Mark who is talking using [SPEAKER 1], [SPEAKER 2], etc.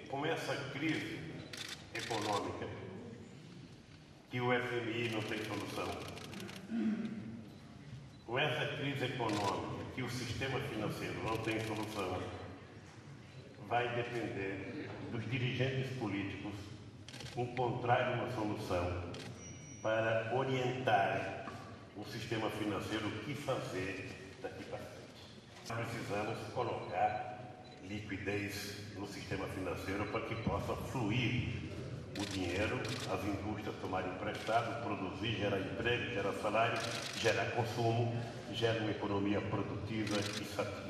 [SPEAKER 1] com essa crise econômica, que o FMI não tem solução, com essa crise econômica, que o sistema financeiro não tem solução, vai depender dos dirigentes políticos encontrarem uma solução para orientar o sistema financeiro o que fazer daqui para frente. Precisamos colocar liquidez no sistema financeiro para que possa fluir o dinheiro, as indústrias tomarem emprestado, produzir, gerar emprego, gerar salário, gerar consumo, gerar uma economia produtiva e satisfatória.